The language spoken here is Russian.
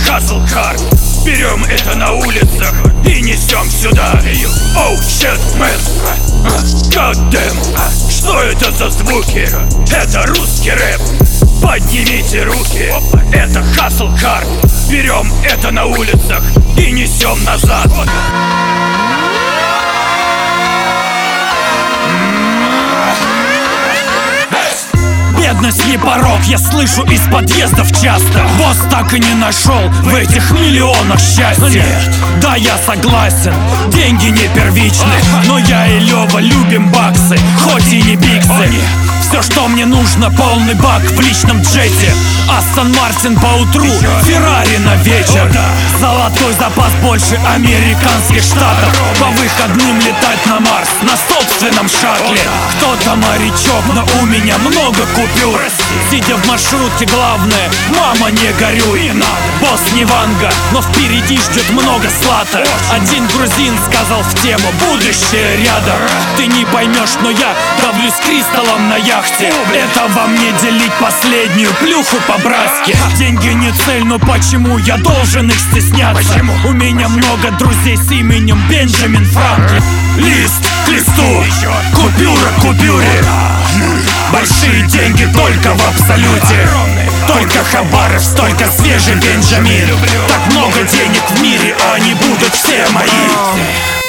hustle hard. Берем это на улицах и несем сюда. Oh shit, man, god damn. Что это за звуки? Это русский рэп. Поднимите руки, это hustle hard. Берем это на улицах и несем назад. Бедность не порог, я слышу из подъездов часто. Босс так и не нашел в этих миллионах счастья. Да, я согласен, деньги не первичны, но я и Лёва любим баксы, хоть и не биксы. Все, что мне нужно, полный бак в личном джете. Астон Мартин по утру, Феррари на вечер. Золотой запас больше американских штатов. По выходным летать на Марс на собственном шаттле. Кто-то морячок, но у меня много купюр. Сидя в маршрутке, главное, мама, не горюй. Босс не Ванга, но впереди ждет много слата. Один грузин сказал в тему: будущее рядом. Ты не поймешь, но я давлюсь кристаллом на яхте. Это во мне делить последнюю плюху по-братски. Деньги не цель, но почему я должен их стесняться? У меня много друзей с именем Бенджамин Франклин. Лист к листу, купюра к купюре. Большие деньги только в абсолюте. Только Хабаров, столько свежий Бенджамин. Так много денег в мире, а они будут все мои.